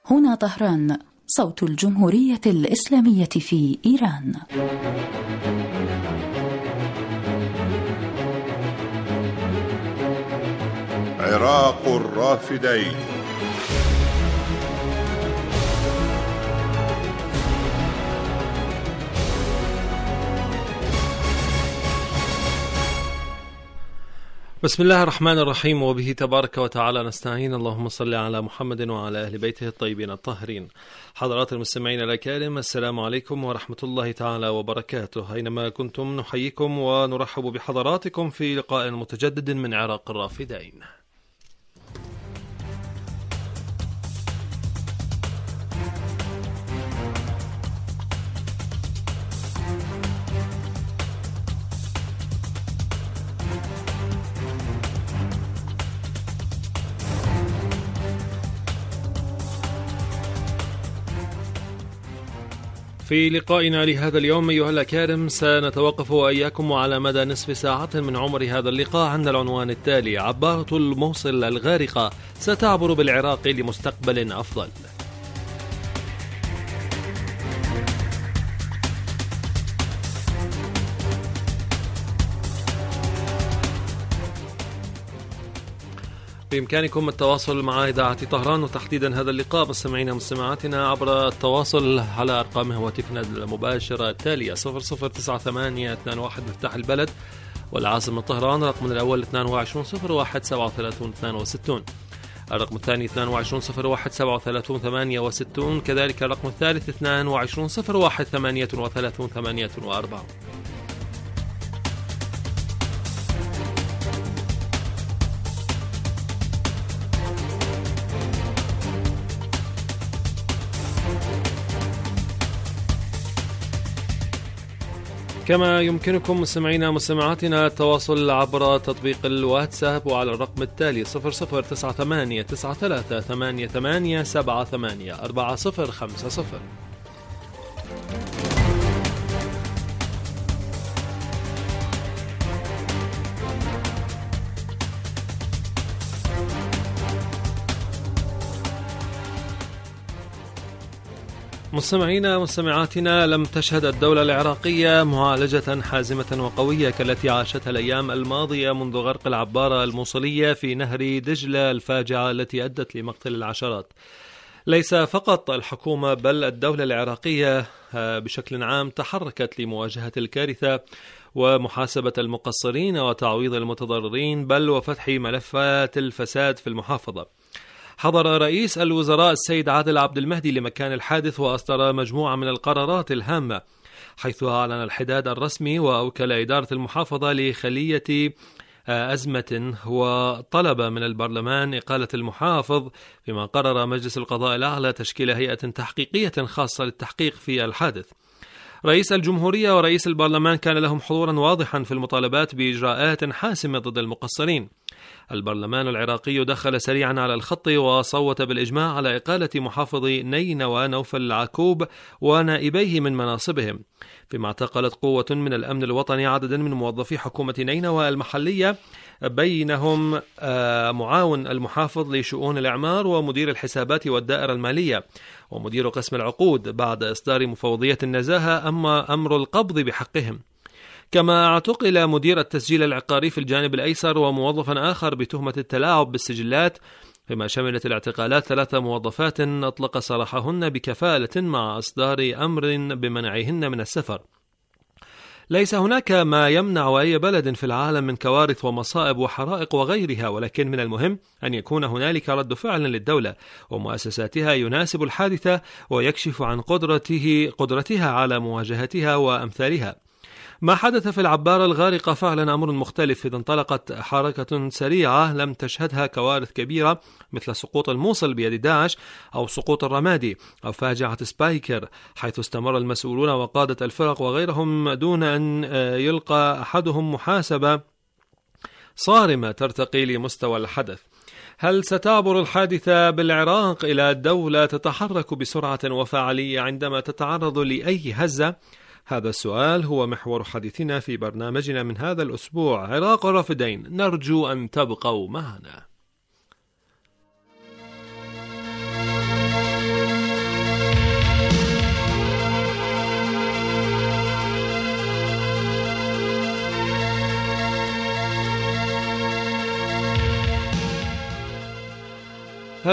هنا طهران، صوت الجمهورية الإسلامية في إيران. عراق الرافدين. بسم الله الرحمن الرحيم، وبه تبارك وتعالى نستعين. اللهم صل على محمد وعلى أهل بيته الطيبين الطاهرين. حضرات المستمعين الأكارم، السلام عليكم ورحمة الله تعالى وبركاته. أينما كنتم نحييكم ونرحب بحضراتكم في لقاء متجدد من عراق الرافدين. في لقائنا لهذا اليوم أيها الأكارم سنتوقف وإياكم على مدى نصف ساعة من عمر هذا اللقاء عند العنوان التالي: عبارة الموصل الغارقة ستعبر بالعراق لمستقبل أفضل. بإمكانكم التواصل مع إذاعة طهران وتحديدا هذا اللقاء مستمعينا ومستمعاتنا عبر التواصل على أرقام هواتفنا المباشرة التالية: 009821 مفتاح البلد والعاصمة طهران، رقم الأول 2201373262، الرقم الثاني 2201373868، كذلك الرقم الثالث 22013838. كما يمكنكم مستمعينا ومستمعاتنا التواصل عبر تطبيق الواتساب وعلى الرقم التالي 00989388784050. مستمعينا ومستمعاتنا، لم تشهد الدولة العراقية معالجة حازمة وقوية كالتي عاشتها الأيام الماضية منذ غرق العبارة الموصلية في نهر دجلة الفاجعة التي أدت لمقتل العشرات. ليس فقط الحكومة بل الدولة العراقية بشكل عام تحركت لمواجهة الكارثة ومحاسبة المقصرين وتعويض المتضررين، بل وفتح ملفات الفساد في المحافظة. حضر رئيس الوزراء السيد عادل عبد المهدي لمكان الحادث وأصدر مجموعة من القرارات الهامة، حيث أعلن الحداد الرسمي وأوكل إدارة المحافظة لخلية أزمة، وطلب من البرلمان إقالة المحافظ، فيما قرر مجلس القضاء الأعلى تشكيل هيئة تحقيقية خاصة للتحقيق في الحادث. رئيس الجمهورية ورئيس البرلمان كان لهم حضورا واضحا في المطالبات بإجراءات حاسمة ضد المقصرين. البرلمان العراقي دخل سريعا على الخط وصوت بالإجماع على إقالة محافظ نينوى نوفل العكوب ونائبيه من مناصبهم، فيما اعتقلت قوة من الأمن الوطني عددا من موظفي حكومة نينوى المحلية، بينهم معاون المحافظ لشؤون الإعمار ومدير الحسابات والدائرة المالية ومدير قسم العقود، بعد إصدار مفوضية النزاهة أما أمر القبض بحقهم. كما اعتقل مدير التسجيل العقاري في الجانب الأيسر وموظفا آخر بتهمة التلاعب بالسجلات، فيما شملت الاعتقالات 3 موظفات أطلق سراحهن بكفالة مع إصدار أمر بمنعهن من السفر. ليس هناك ما يمنع أي بلد في العالم من كوارث ومصائب وحرائق وغيرها، ولكن من المهم أن يكون هنالك رد فعل للدولة ومؤسساتها يناسب الحادثة ويكشف عن قدرتها على مواجهتها وأمثالها. ما حدث في العبارة الغارقة فعلا أمر مختلف، إذ انطلقت حركة سريعة لم تشهدها كوارث كبيرة مثل سقوط الموصل بيد داعش أو سقوط الرمادي أو فاجعة سبايكر، حيث استمر المسؤولون وقادة الفرق وغيرهم دون أن يلقى أحدهم محاسبة صارمة ترتقي لمستوى الحدث. هل ستعبر الحادثة بالعراق إلى دولة تتحرك بسرعة وفعالية عندما تتعرض لأي هزة؟ هذا السؤال هو محور حديثنا في برنامجنا من هذا الأسبوع عراق الرافدين، نرجو أن تبقوا معنا.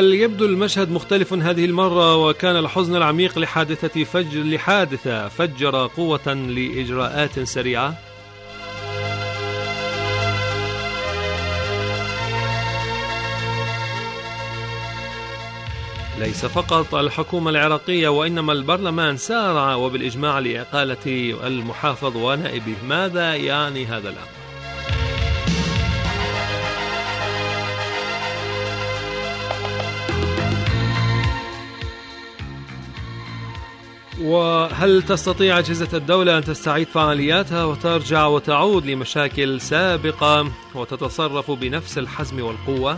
هل يبدو المشهد مختلف هذه المرة، وكان الحزن العميق لحادثة فجر قوة لإجراءات سريعة؟ ليس فقط الحكومة العراقية وإنما البرلمان سارع وبالإجماع لإقالة المحافظ ونائبه. ماذا يعني هذا الأمر؟ وهل تستطيع أجهزة الدولة أن تستعيد فعالياتها وترجع وتعود لمشاكل سابقة وتتصرف بنفس الحزم والقوة؟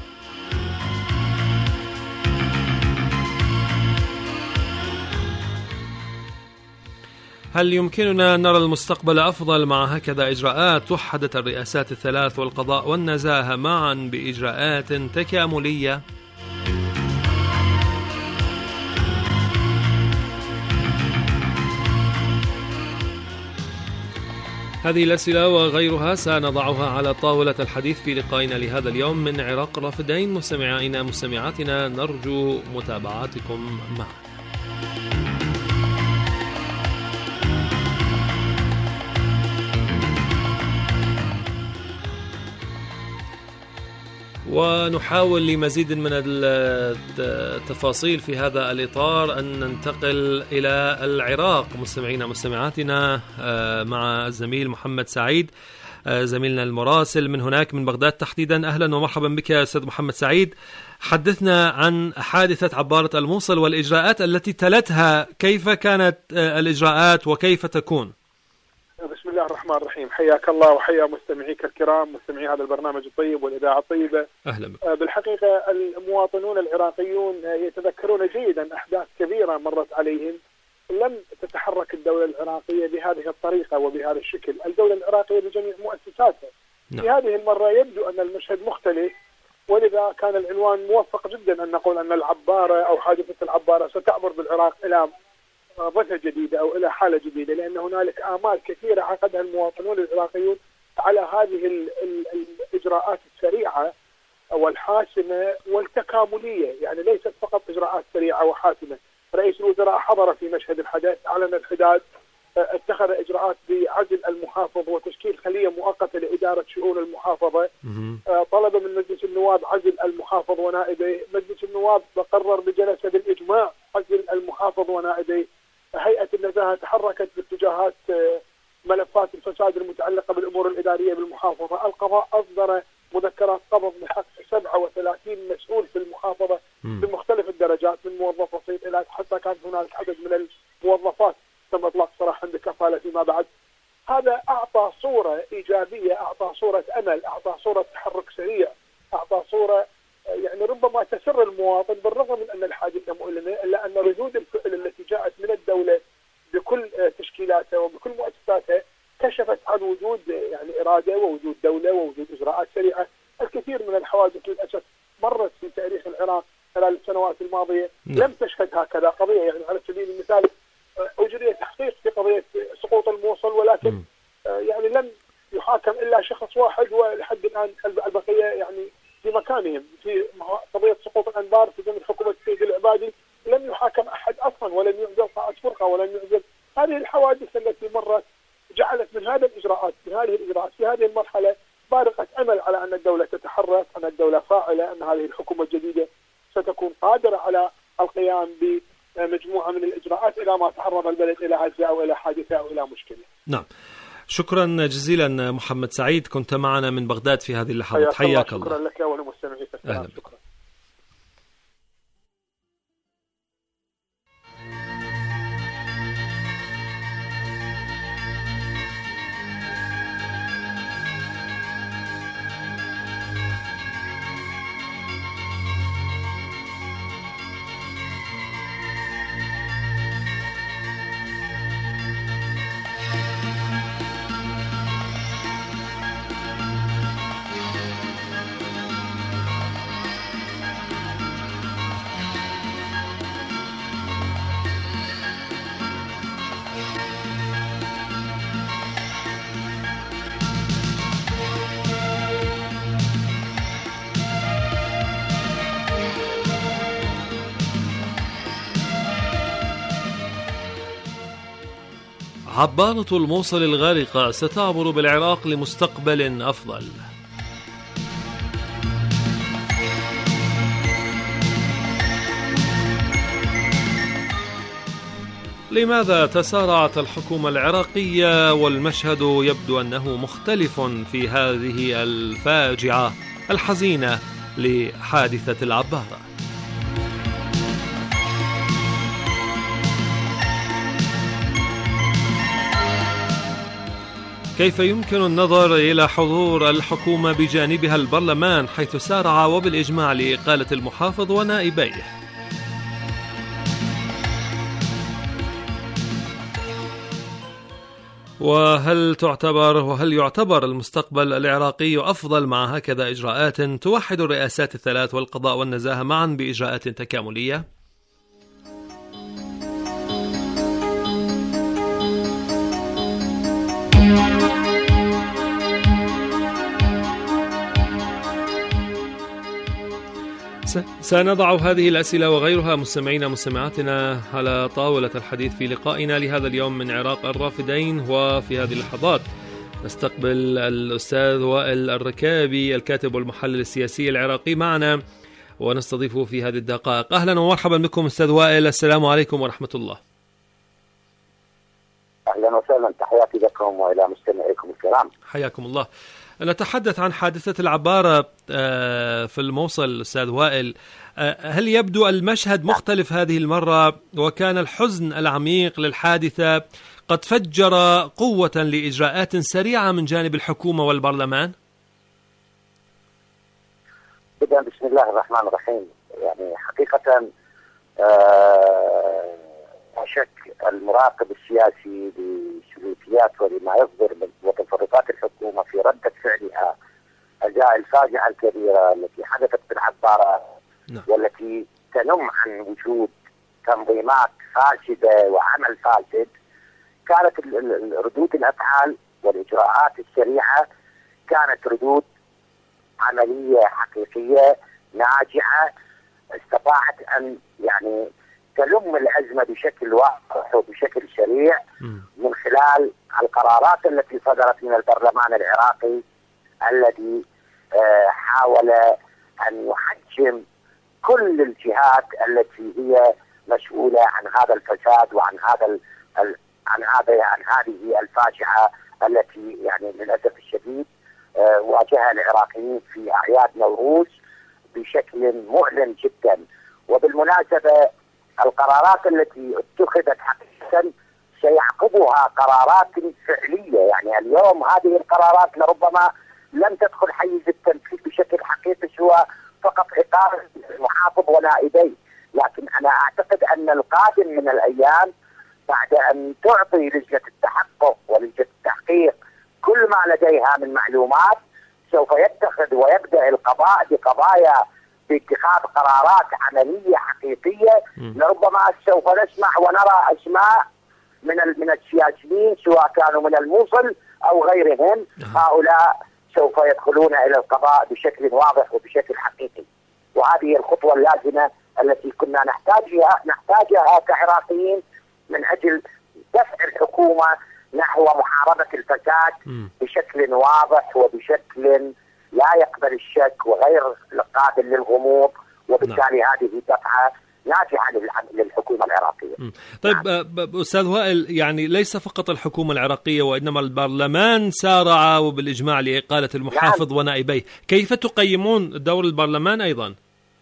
هل يمكننا أن نرى المستقبل أفضل مع هكذا إجراءات؟ وحدت الرئاسات الثلاث والقضاء والنزاهة معا بإجراءات تكاملية. هذه الأسئلة وغيرها سنضعها على طاولة الحديث في لقائنا لهذا اليوم من عراق الرافدين. مستمعينا مستمعاتنا، نرجو متابعتكم معنا. ونحاول لمزيد من التفاصيل في هذا الإطار أن ننتقل إلى العراق مستمعينا مستمعاتنا مع الزميل محمد سعيد، زميلنا المراسل من هناك من بغداد تحديدا. أهلا ومرحبا بك أستاذ محمد سعيد. حدثنا عن حادثة عبارة الموصل والإجراءات التي تلتها. كيف كانت الإجراءات وكيف تكون؟ بسم الله الرحمن الرحيم. حياك الله وحيا مستمعيك الكرام، مستمعي هذا البرنامج الطيب والإذاعة الطيبة. أهلا بك. بالحقيقة المواطنون العراقيون يتذكرون جيدا أحداث كبيرة مرت عليهم. لم تتحرك الدولة العراقية بهذه الطريقة وبهذا الشكل، الدولة العراقية بجميع مؤسساتها. في هذه المرة يبدو أن المشهد مختلف، ولذا كان العنوان موفق جدا أن نقول أن العبارة أو حادثة العبارة ستعبر بالعراق إلى ضفة جديدة أو إلى حالة جديدة، لأن هنالك آمال كثيرة عقدها المواطنون العراقيون على هذه الإجراءات السريعة والحاسمة والتكاملية. يعني ليست فقط إجراءات سريعة وحاسمة. رئيس الوزراء حضر في مشهد الحدث، أعلن الحداد، اتخذ إجراءات بعزل المحافظ وتشكيل خلية مؤقتة لإدارة شؤون المحافظة. طلب من مجلس النواب عزل المحافظ ونائبه. مجلس النواب قرر بجلسة بالإجماع عزل المحافظ ونائبه. هيئة النزاهة تحركت باتجاهات ملفات الفساد المتعلقة بالأمور الإدارية بالمحافظة. القضاء أصدر مذكرات قبض بحق 37 مسؤول في المحافظة بمختلف الدرجات، من موظف بسيط إلى حتى كان هناك عدد من الموظفات تم إطلاق سراح عند كفالة فيما بعد. هذا أعطى صورة إيجابية، أعطى صورة أمل، أعطى صورة تحرك سريع، أعطى صورة يعني ربما تسر المواطن بالرغم من أن الحادثة مؤلمة، إلا أن ردود الفعل التي جاءت من الدولة بكل تشكيلاتها وبكل مؤسساتها كشفت عن وجود يعني إرادة ووجود دولة ووجود إجراءات سريعة. الكثير من الحوادث للأسف مرت في تاريخ العراق خلال السنوات الماضية لم تشهد هكذا قضية. يعني على سبيل المثال أجري تحقيق في قضية سقوط الموصل، ولكن يعني لم يحاكم إلا شخص واحد، ولحد الآن البقية يعني في مكانهم. في قضية سقوط الأنبار في زمن حكومة السيد العبادي لم يحاكم أحد أصلا، ولم يعزل قائد فرقة، ولم يعزل. هذه الحوادث التي مرت جعلت من هذه الإجراءات في هذه المرحلة بارقة أمل على أن الدولة تتحرك، أن الدولة فاعلة، أن هذه الحكومة الجديدة ستكون قادرة على القيام بمجموعة من الإجراءات إذا ما تعرض البلد إلى هزة أو إلى حادثة أو إلى مشكلة. نعم، شكرا جزيلا محمد سعيد، كنت معنا من بغداد في هذه اللحظات. حياك الله. شكرا لك ولمستمعيك. شكرا. عبارة الموصل الغارقة ستعبر بالعراق لمستقبل أفضل. لماذا تسارعت الحكومة العراقية والمشهد يبدو أنه مختلف في هذه الفاجعة الحزينة لحادثة العبارة؟ كيف يمكن النظر إلى حضور الحكومة بجانبها البرلمان حيث سارع وبالإجماع لإقالة المحافظ ونائبيه؟ وهل يعتبر المستقبل العراقي أفضل مع هكذا إجراءات توحد الرئاسات الثلاث والقضاء والنزاهة معا بإجراءات تكاملية؟ سنضع هذه الأسئلة وغيرها مستمعينا مستمعاتنا على طاولة الحديث في لقائنا لهذا اليوم من عراق الرافدين. وفي هذه اللحظات نستقبل الأستاذ وائل الركابي الكاتب والمحلل السياسي العراقي معنا ونستضيفه في هذه الدقائق. أهلا ومرحبا بكم أستاذ وائل، السلام عليكم ورحمة الله. أهلا وسهلا، تحياتي لكم وإلى مستمعيكم الكرام. حياكم الله. نتحدث عن حادثة العبارة في الموصل أستاذ وائل. هل يبدو المشهد مختلف هذه المرة وكان الحزن العميق للحادثة قد فجر قوة لإجراءات سريعة من جانب الحكومة والبرلمان؟ بسم الله الرحمن الرحيم. يعني حقيقة لا شك المراقب السياسي لسلوكيات ولما يصدر من وتصرفات الحكومة في ردة فعلها أزاء الفاجعة الكبيرة التي حدثت في العبارة والتي تنم عن وجود تنظيمات فاسدة وعمل فاسد. كانت ردود الأفعال والإجراءات السريعة كانت ردود عملية حقيقية ناجعة استطاعت أن يعني تلم الأزمة بشكل واضح وبشكل سريع من خلال القرارات التي صدرت من البرلمان العراقي الذي حاول أن يحجم كل الجهات التي هي مسؤولة عن هذا الفساد وعن عن هذه الفاجعة التي يعني للأسف الشديد واجهها العراقيين في أعياد نوروز بشكل مؤلم جدا. وبالمناسبة القرارات التي اتخذت حقيقة سيعقبها قرارات فعلية. يعني اليوم هذه القرارات لربما لم تدخل حيز التنفيذ بشكل حقيقي سوى فقط إقالة المحافظ ونائبيه، لكن أنا أعتقد أن القادم من الأيام بعد أن تعطي لجنة التحقق ولجنة التحقيق كل ما لديها من معلومات سوف يتخذ ويبدأ القضاء بقضايا باتخاذ قرارات عملية حقيقية. لربما سوف نسمع ونرى أسماء من السياسيين سواء كانوا من الموصل أو غيرهم، هؤلاء سوف يدخلون إلى القضاء بشكل واضح وبشكل حقيقي. وهذه الخطوة اللازمة التي كنا نحتاجها كعراقيين من أجل دفع الحكومة نحو محاربة الفساد بشكل واضح وبشكل لا يقبل الشك وغير قابل للغموض، وبالتالي هذه دفعة ناجعة للحكومة العراقية. طيب أستاذ وائل، يعني ليس فقط الحكومة العراقية وإنما البرلمان سارع وبالإجماع لإقالة المحافظ ونائبيه. كيف تقيمون دور البرلمان أيضا؟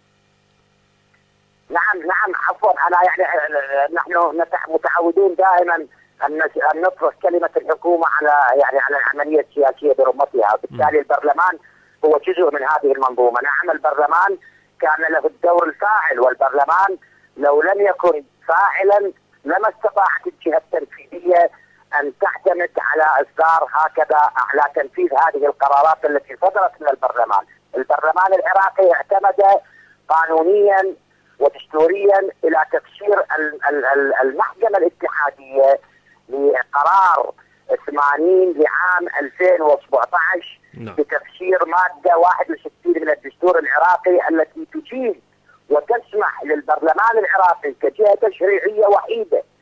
نعم عفوا، أنا يعني نحن متعودون دائما أن نطرح كلمة الحكومة على العملية السياسية برمتها، وبالتالي البرلمان هو جزء من هذه المنظومة. نعم البرلمان كان له الدور الفاعل، والبرلمان لو لم يكن فاعلا لما استطاعت الجهة التنفيذية أن تعتمد على إصدار هكذا على تنفيذ هذه القرارات التي صدرت من البرلمان. البرلمان العراقي اعتمد قانونيا ودستوريا إلى تفسير المحكمة الاتحادية لقرار 80 لعام 2017 بتفسير مادة 61 من الدستور العراقي التي تجيز وتسمح للبرلمان العراقي كجهة تشريعية وحيدة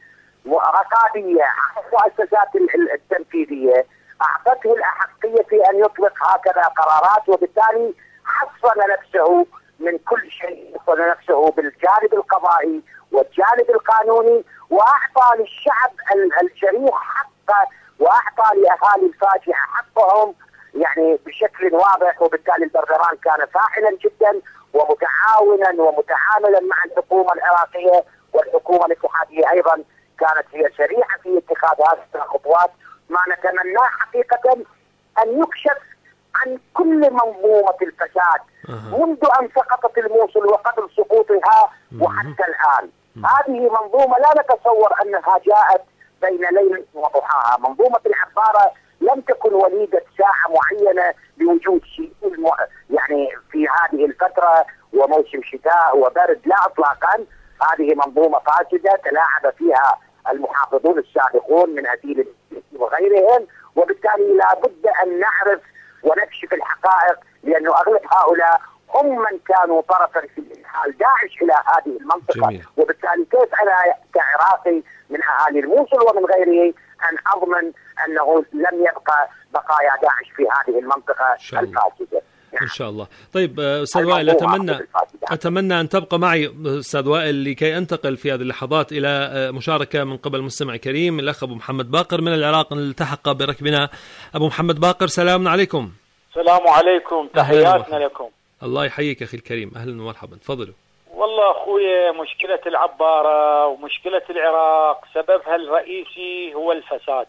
رقابية على المؤسسات التنفيذية أعطته الأحقية في أن يطلق هكذا قرارات، وبالتالي حصن نفسه من كل شيء، حصن نفسه بالجانب القضائي والجانب القانوني، وأعطى للشعب الجريح حقه، وأعطى لأهالي الفاجعة حقهم يعني بشكل واضح. وبالتالي البرلمان كان فاعلا جدا ومتعاونا ومتعاملا مع الحكومة العراقية، والحكومة الاتحادية أيضا كانت هي سريعة في اتخاذ هذه الخطوات. ما نتمناه حقيقة أن يكشف عن كل منظومة الفساد منذ أن سقطت الموصل وقبل سقوطها وحتى الآن. هذه منظومة لا نتصور أنها جاءت بين ليل وضحاها. منظومة العبارة لم تكن وليدة ساعة معينة لوجود شيء يعني في هذه الفترة وموسم شتاء وبرد، لا إطلاقا. هذه منظومة فاسدة تلاعب فيها المحافظون السابقون من أديل وغيرهم، وبالتالي لا بد أن نعرف ونكشف الحقائق، لأنه أغلب هؤلاء هم من كانوا طرفا في انتقال داعش إلى هذه المنطقة. جميل. وبالتالي كيف أنا كعراقي من أهالي الموصل ومن غيره أن أضمن أنه لم يبقى بقايا داعش في هذه المنطقة الفاسدة؟ إن شاء الله. طيب أستاذ وائل، أتمنى أن تبقى معي أستاذ وائل لكي أنتقل في هذه اللحظات إلى مشاركة من قبل مستمع كريم الأخ أبو محمد باقر من العراق التحق بركبنا. أبو محمد باقر، سلام عليكم. السلام عليكم، تحياتنا لكم. الله يحييك أخي الكريم، أهلا ومرحبا، تفضلوا. والله أخوي، مشكلة العبارة ومشكلة العراق سببها الرئيسي هو الفساد.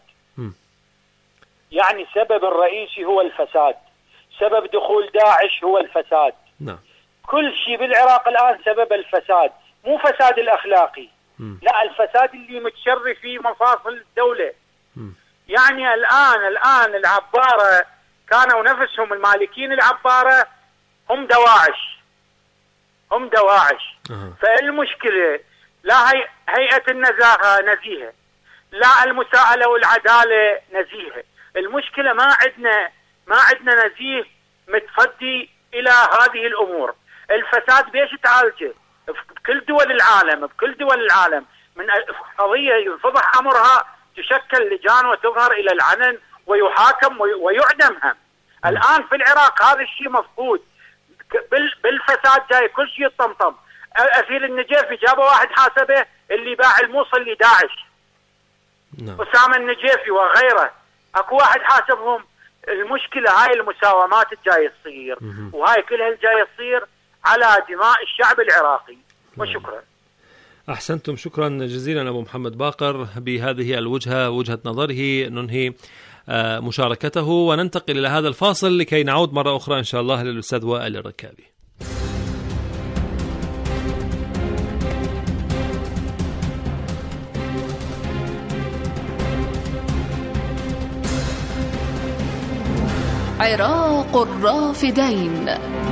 يعني سبب الرئيسي هو الفساد، سبب دخول داعش هو الفساد. نعم. كل شيء بالعراق الآن سبب الفساد، مو فساد الأخلاقي، لا، الفساد اللي متشرف في مفاصل الدولة. يعني الآن العبارة كانوا نفسهم المالكين العبارة هم دواعش. فالمشكلة لا هيئة النزاهة نزيهة، لا المساءلة والعدالة نزيهة. المشكلة ما عندنا نزيه متفدي إلى هذه الأمور. الفساد بيش تعالجه بكل دول العالم من قضية ينفضح أمرها تشكل لجان وتظهر إلى العنن ويحاكم ويعدم هم. الآن في العراق هذا الشيء مفقود، بالفساد جاي كل شيء يطمطم. أثير النجيفي جابوا واحد حاسبه اللي باع الموصل لداعش. أسامة النجيفي وغيره، اكو واحد حاسبهم. المشكلة هاي المساومات الجاي تصير، وهاي كلها الجاي تصير على دماء الشعب العراقي. وشكرا. أحسنتم، شكرا جزيلا أبو محمد باقر بهذه الوجهة، وجهة نظره. ننهي مشاركته وننتقل إلى هذا الفاصل لكي نعود مرة أخرى إن شاء الله للأستاذ وائل الركابي. عراق الرافدين،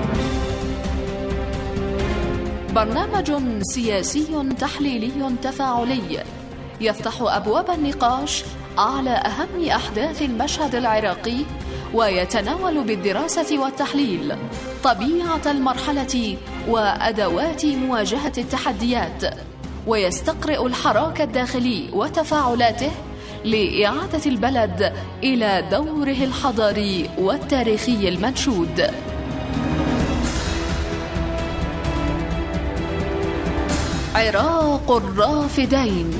برنامج سياسي تحليلي تفاعلي يفتح أبواب النقاش على أهم أحداث المشهد العراقي، ويتناول بالدراسة والتحليل طبيعة المرحلة وأدوات مواجهة التحديات، ويستقرئ الحراك الداخلي وتفاعلاته لإعادة البلد إلى دوره الحضاري والتاريخي المنشود. عراق الرافدين.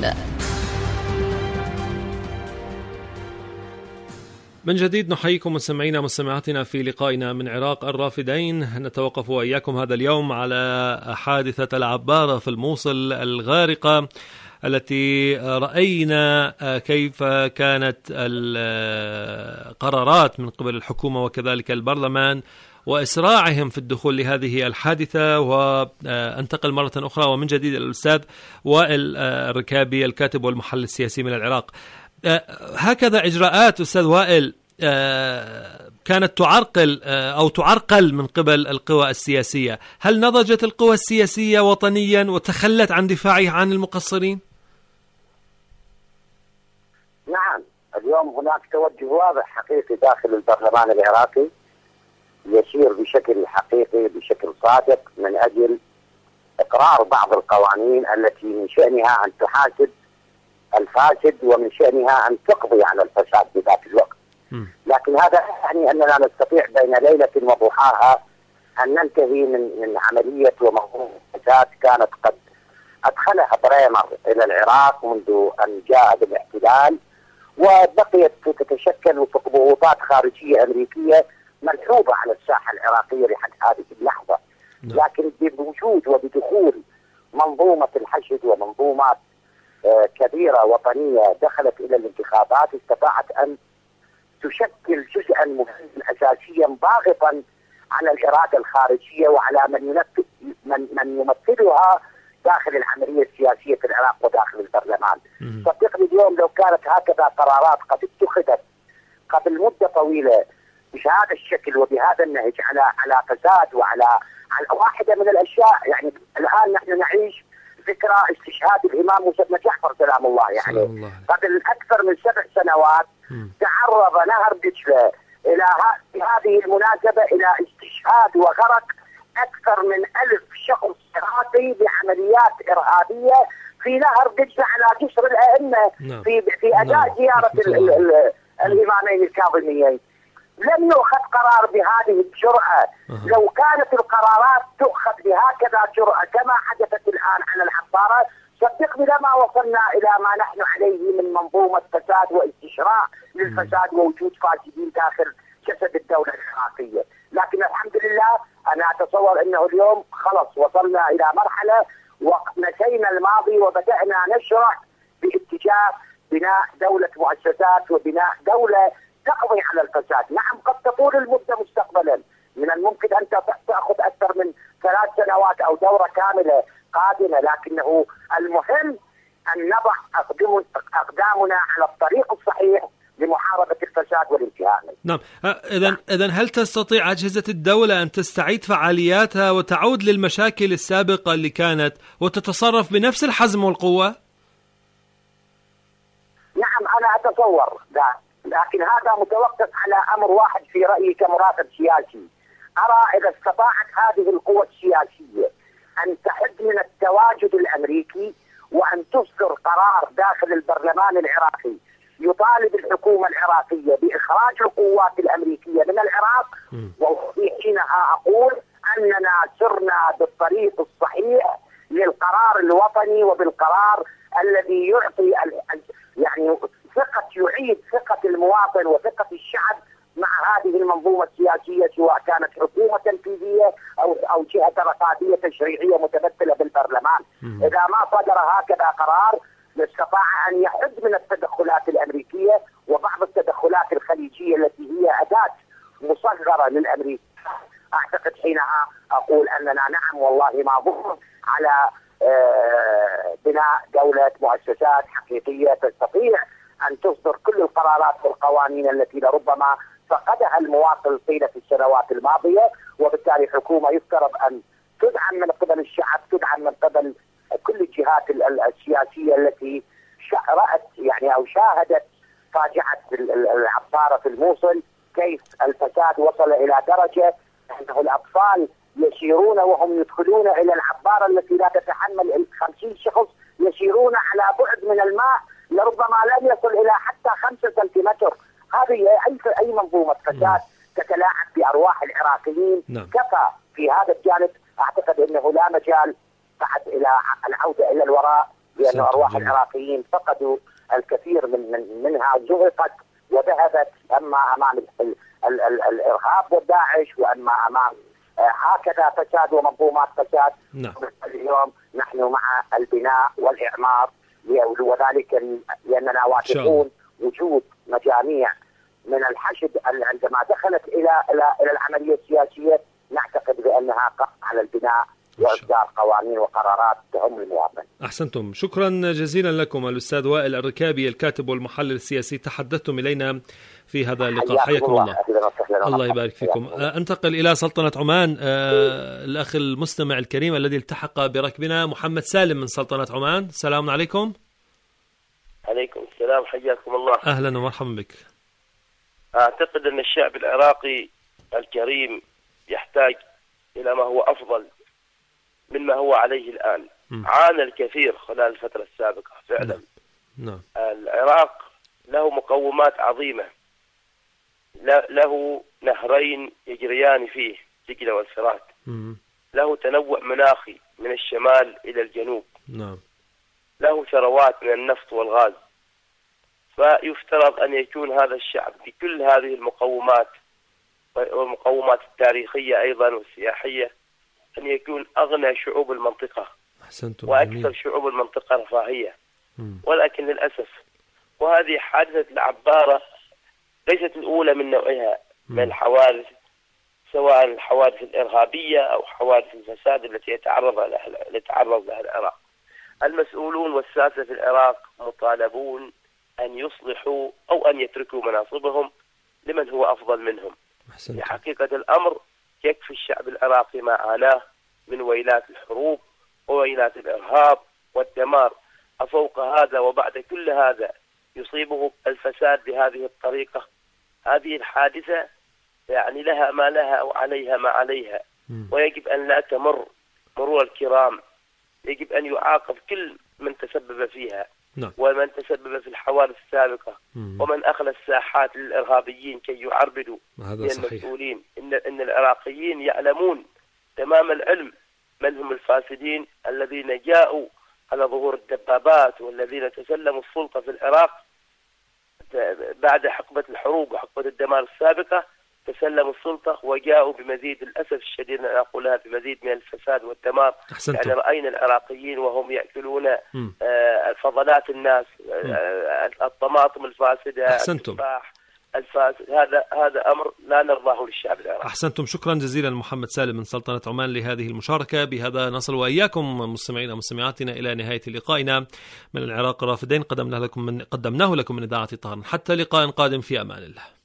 من جديد نحييكم مستمعينا ومستمعاتنا في لقائنا من عراق الرافدين. نتوقف وإياكم هذا اليوم على حادثة العبارة في الموصل الغارقة، التي رأينا كيف كانت القرارات من قبل الحكومة وكذلك البرلمان وإسراعهم في الدخول لهذه الحادثة. وانتقل مرة أخرى ومن جديد الأستاذ وائل الركابي، الكاتب والمحلل السياسي من العراق. هكذا إجراءات أستاذ وائل كانت تعرقل أو تعرقل من قبل القوى السياسية. هل نضجت القوى السياسية وطنيا وتخلت عن دفاعها عن المقصرين؟ نعم، اليوم هناك توجه واضح حقيقي داخل البرلمان العراقي يسير بشكل حقيقي بشكل صادق من أجل إقرار بعض القوانين التي من شأنها أن تحاسب الفاسد ومن شأنها أن تقضي على الفساد بذات الوقت. لكن هذا يعني أننا نستطيع بين ليلة وضحاها أن ننتهي من عملية ومفهوم الفساد كانت قد أدخلها بريمر إلى العراق منذ أن جاء بالاحتلال، وبقيت تتشكل وفق ضغوطات خارجية أمريكية ملحوظة على الساحة العراقية لحد هذه اللحظة. لكن بوجود وبدخول منظومة الحشد ومنظومات كبيرة وطنية دخلت إلى الانتخابات استطاعت أن تشكل جزءا مهما أساسيا ضاغطا على الإرادة الخارجية وعلى من يمثلها داخل العملية السياسية في العراق وداخل البرلمان. صدقني اليوم لو كانت هكذا قرارات قد اتخذت قبل مدة طويلة بهذا الشكل وبهذا النهج على فساد وعلى واحدة من الأشياء، يعني الآن نحن نعيش ذكرى استشهاد الإمام موسى بن جعفر سلام الله، يعني قبل أكثر من 7 سنوات تعرض نهر دجلة إلى هذه المناسبة إلى استشهاد وغرق أكثر من 1000 شخص عراقي بعمليات إرهابية في نهر دجلة على جسر الأئمة في أداء زيارة الإمامين الكاظميين. لم يؤخذ قرار بهذه الجرأة. لو كانت القرارات تؤخذ بهكذا جرأة كما حدثت الآن على العبارة، صدقني لما وصلنا إلى ما نحن عليه من منظومة فساد واستشراء للفساد ووجود فاسدين داخل جسد الدولة العراقية. لكن الحمد لله أنا أتصور أنه اليوم خلص وصلنا إلى مرحلة ونسينا الماضي وبدأنا نشرع باتجاه بناء دولة مؤسسات وبناء دولة تقضي على الفساد. نعم قد تطول المدة مستقبلا، من الممكن أن تأخذ أكثر من 3 سنوات أو دورة كاملة قادمة، لكنه المهم أن نضع أقدامنا على الطريق الصحيح لمحاربة الفساد والانتهاء منه. نعم. إذن هل تستطيع أجهزة الدولة أن تستعيد فعالياتها وتعود للمشاكل السابقة اللي كانت وتتصرف بنفس الحزم والقوة؟ نعم أنا أتصور لكن هذا متوقف على أمر واحد في رأيي كمراقب سياسي. أرى إذا استطاعت هذه القوى السياسية أن تحد من التواجد الأمريكي وأن تصدر قرار داخل البرلمان العراقي يطالب الحكومة العراقية بإخراج القوات الأمريكية من العراق، وفي حينها أقول أننا سرنا بالطريق الصحيح للقرار الوطني وبالقرار الذي يعطي يعني يعيد ثقة المواطن وثقة الشعب مع هذه المنظومة السياسية، سواء كانت حكومة تنفيذية أو جهة رقابية تشريعية متمثلة بالبرلمان. إذا ما صدر هكذا قرار استطاع أن يحد من التدخلات الأمريكية وبعض التدخلات الخليجية التي هي أداة مصغرة للأمريكا. أعتقد حينها أقول أننا نعم والله ما ظهر على بناء دولة مؤسسات حقيقية تستطيع أن تصدر كل القرارات والقوانين التي لربما فقدها المواطن طيلة السنوات الماضية، وبالتالي حكومة يفترض أن تدعم من قبل الشعب، تدعم من قبل كل الجهات السياسية التي رأت يعني أو شاهدت فاجعة العبارة في الموصل، كيف الفساد وصل إلى درجة أنه الأطفال يسيرون وهم يدخلون إلى العبارة التي لا تتحمل 50 شخص، يسيرون على بعد من الماء لربما لن يصل إلى حتى 5 سنتيمتر. هذه أي منظومة فساد تتلاعب بأرواح العراقيين. كفى في هذا الجانب. أعتقد أنه لا مجال بعد إلى العودة إلى الوراء، لأن أرواح العراقيين فقدوا الكثير منها زهقت وذهبت، أما أمام الإرهاب والداعش وأما أمام هكذا فساد ومنظومات فساد. اليوم نحن مع البناء والإعمار، وذلك لأننا واثقون وجود مجاميع من الحشد عندما دخلت إلى العملية السياسية نعتقد بأنها قط على البناء وإصدار قوانين وقرارات تهم المواطن. أحسنتم، شكرا جزيلا لكم الأستاذ وائل الركابي الكاتب والمحلل السياسي، تحدثتم إلينا في هذا اللقاء. حياكم الله. الله يبارك فيكم. أنتقل إلى سلطنة عمان. الأخ المستمع الكريم الذي التحق بركبنا محمد سالم من سلطنة عمان. السلام عليكم. عليكم السلام، حياكم الله. أهلا ومرحبا بك. أعتقد أن الشعب العراقي الكريم يحتاج إلى ما هو أفضل مما هو عليه الآن. عانى الكثير خلال الفترة السابقة فعلا نعم. العراق له مقومات عظيمة، له نهرين يجريان فيه، دجلة والفرات. له تنوع مناخي من الشمال إلى الجنوب. نعم. له ثروات من النفط والغاز. فيفترض أن يكون هذا الشعب بكل هذه المقومات والمقومات التاريخية أيضا والسياحية أن يكون أغنى شعوب المنطقة وأكثر شعوب المنطقة رفاهية. ولكن للأسف، وهذه حادثة العبارة ليست الأولى من نوعها من الحوادث، سواء الحوادث الإرهابية أو حوادث الفساد التي يتعرض لها العراق. المسؤولون والساسة في العراق مطالبون أن يصلحوا أو أن يتركوا مناصبهم لمن هو أفضل منهم. في حقيقة الأمر يكفي الشعب العراقي ما عاناه من ويلات الحروب وويلات الإرهاب والدمار. أفوق هذا وبعد كل هذا يصيبه الفساد بهذه الطريقة. هذه الحادثة يعني لها ما لها وعليها ما عليها، ويجب أن لا تمر مرور الكرام. يجب أن يعاقب كل من تسبب فيها. نعم. ومن تسبب في الحوادث السابقة ومن أخلى الساحات للإرهابيين كي يعربدوا للمسؤولين. إن العراقيين يعلمون تمام العلم من هم الفاسدين الذين جاءوا على ظهور الدبابات والذين تسلموا السلطة في العراق بعد حقبة الحروب وحقبة الدمار السابقة. تسلموا السلطة وجاءوا بمزيد، للأسف الشديد أن أقولها، بمزيد من الفساد والدمار. يعني رأينا العراقيين وهم يأكلون فضلات الناس، الطماطم الفاسدة، التفاح الفاسد. هذا أمر لا نرضاه للشعب العراقي. أحسنتم. شكرا جزيلا محمد سالم من سلطنة عمان لهذه المشاركة. بهذا نصل وإياكم مستمعينا ومستمعاتنا إلى نهاية لقائنا من العراق الرافدين، قدمناه لكم من إذاعة طهران. حتى لقاء قادم، في أمان الله.